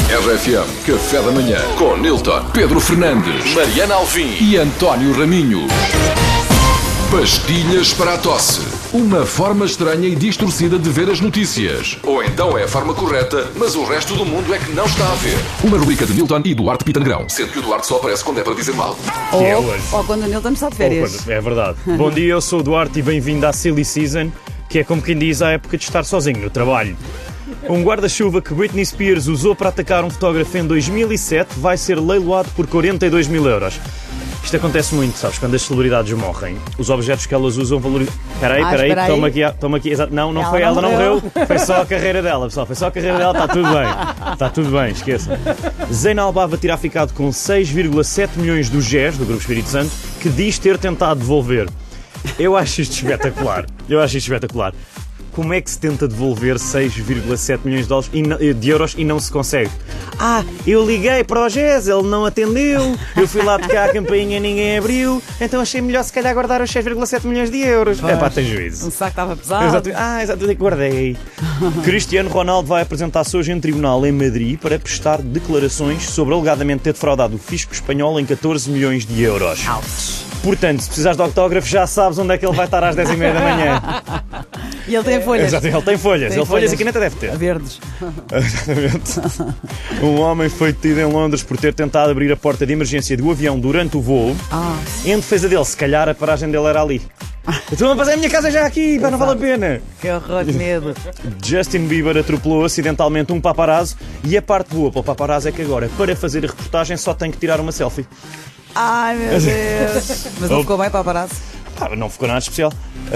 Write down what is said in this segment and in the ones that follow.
RFM Café da Manhã com Nilton, Pedro Fernandes, Mariana Alvim e António Raminho. Pastilhas para a tosse. Uma forma estranha e distorcida de ver as notícias. Ou então é a forma correta, mas o resto do mundo é que não está a ver. Uma rubrica de Nilton e Duarte Pitangrão, sendo que o Duarte só aparece quando é para dizer mal. Ou quando o Nilton está de férias. É verdade. Bom dia, eu sou o Duarte e bem-vindo à Silly Season, que é como quem diz a época de estar sozinho no trabalho. Um guarda-chuva que Britney Spears usou para atacar um fotógrafo em 2007 vai ser leiloado por 42 mil euros. Isto acontece muito, sabes? Quando as celebridades morrem, os objetos que elas usam valorizam. Peraí, toma aqui. Exato. Não foi ela, não morreu. Foi só a carreira dela, pessoal. Foi só a carreira dela, está tudo bem. Está tudo bem, esqueçam. Zayn Albava terá ficado com 6,7 milhões do GES, do Grupo Espírito Santo, que diz ter tentado devolver. Eu acho isto espetacular. Como é que se tenta devolver 6,7 milhões de euros e não se consegue? Eu liguei para o GES, ele não atendeu, eu fui lá tocar a campainha e ninguém abriu, então achei melhor se calhar guardar os 6,7 milhões de euros. Tem juízo. Um saco estava pesado. Exato, guardei. Cristiano Ronaldo vai apresentar-se hoje em tribunal em Madrid para prestar declarações sobre alegadamente ter defraudado o fisco espanhol em 14 milhões de euros. Portanto, se precisares de autógrafo, já sabes onde é que ele vai estar às 10h30 da manhã. E ele tem folhas. Exato, ele tem folhas. Folhas e caneta deve ter. Verdes. Exatamente. Um homem foi detido em Londres por ter tentado abrir a porta de emergência do avião durante o voo. Em defesa dele, se calhar a paragem dele era ali. Estou a passar a minha casa já aqui, não vale a pena. Que horror, de medo. Justin Bieber atropelou acidentalmente um paparazzo e a parte boa para o paparazzo é que agora, para fazer a reportagem, só tem que tirar uma selfie. Ai, meu Deus. Mas não ficou bem, paparazzo? Não ficou nada especial.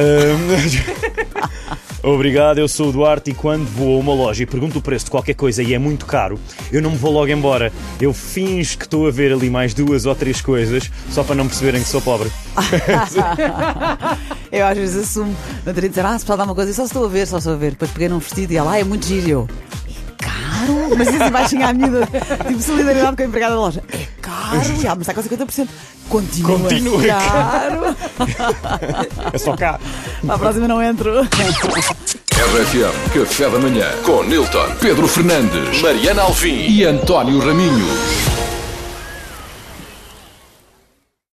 Obrigado, eu sou o Duarte e quando vou a uma loja e pergunto o preço de qualquer coisa e é muito caro, eu não me vou logo embora. Eu finjo que estou a ver ali mais 2 ou 3 coisas só para não perceberem que sou pobre. Eu às vezes assumo. Não teria de dizer, se precisar de uma coisa, só estou a ver. Depois peguei num vestido e ela, é muito giro. Eu, é caro? Mas isso baixinho à medida. Tipo, solidariedade com a empregada da loja. É caro? Mas está com 50%. Continua caro. É só cá. Para a próxima não entro. RFM Café da Manhã com Nilton, Pedro Fernandes, Mariana Alvim e António Raminho.